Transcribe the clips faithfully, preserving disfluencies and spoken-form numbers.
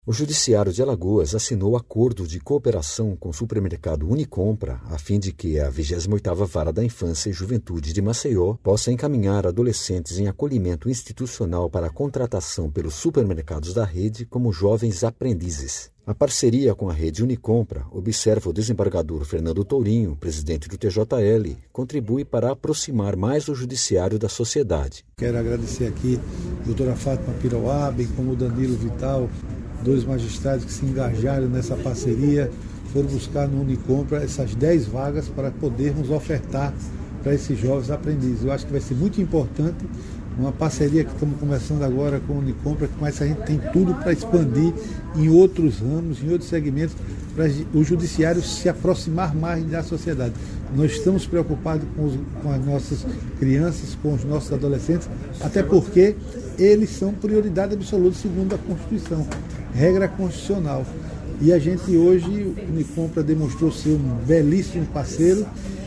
O Judiciário de Alagoas assinou acordo de cooperação com o supermercado Unicompra a fim de que a vigésima oitava Vara da Infância e Juventude de Maceió possa encaminhar adolescentes em acolhimento institucional para a contratação pelos supermercados da rede como jovens aprendizes. A parceria com a rede Unicompra, observa o desembargador Fernando Tourinho, presidente do T J L, contribui para aproximar mais o judiciário da sociedade. Quero agradecer aqui a doutora Fátima Piroá, bem como o Danilo Vital, dois magistrados que se engajaram nessa parceria, foram buscar no Unicompra essas dez vagas para podermos ofertar para esses jovens aprendizes. Eu acho que vai ser muito importante uma parceria que estamos começando agora com o Unicompra, com essa a gente tem tudo para expandir em outros ramos, em outros segmentos, para o judiciário se aproximar mais da sociedade. Nós estamos preocupados com, os, com as nossas crianças, com os nossos adolescentes, até porque eles são prioridade absoluta segundo a Constituição, regra constitucional. E a gente hoje, o Unicompra demonstrou ser um belíssimo parceiro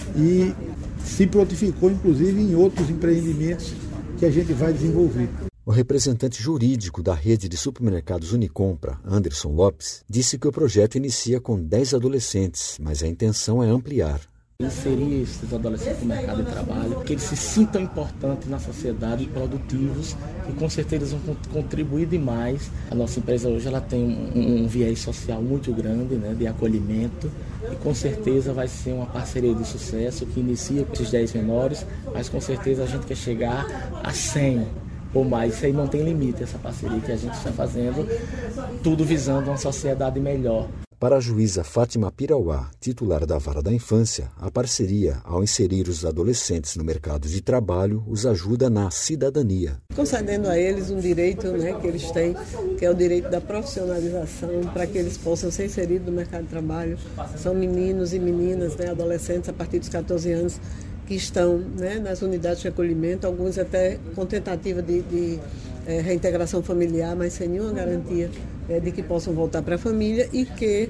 e se prontificou, inclusive, em outros empreendimentos que a gente vai desenvolver. O representante jurídico da rede de supermercados Unicompra, Anderson Lopes, disse que o projeto inicia com dez adolescentes, mas a intenção é ampliar. Inserir esses adolescentes no mercado de trabalho, que eles se sintam importantes na sociedade, produtivos, e com certeza eles vão contribuir demais. A nossa empresa hoje ela tem um, um viés social muito grande, né, de acolhimento, e com certeza vai ser uma parceria de sucesso que inicia com esses dez menores, mas com certeza a gente quer chegar a cem ou mais. Isso aí não tem limite, essa parceria que a gente está fazendo, tudo visando uma sociedade melhor. Para a juíza Fátima Pirauá, titular da Vara da Infância, a parceria, ao inserir os adolescentes no mercado de trabalho, os ajuda na cidadania. Concedendo a eles um direito, né, que eles têm, que é o direito da profissionalização, para que eles possam ser inseridos no mercado de trabalho. São meninos e meninas, né, adolescentes a partir dos catorze anos, que estão, né, nas unidades de acolhimento, alguns até com tentativa de, de é, reintegração familiar, mas sem nenhuma garantia é, de que possam voltar para a família e que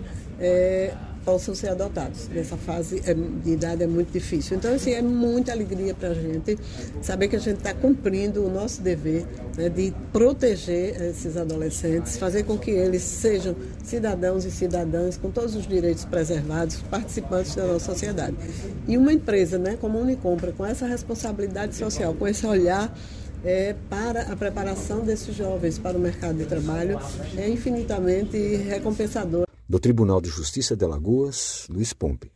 é, possam ser adotados. Nessa fase é, de idade é muito difícil. Então, assim, é muita alegria para a gente saber que a gente está cumprindo o nosso dever, né, de proteger esses adolescentes, fazer com que eles sejam cidadãos e cidadãs com todos os direitos preservados, participantes da nossa sociedade. E uma empresa, né, como a Unicompra, com essa responsabilidade social, com esse olhar é, para a preparação desses jovens para o mercado de trabalho, é infinitamente recompensador. Do Tribunal de Justiça de Alagoas, Luiz Pompe.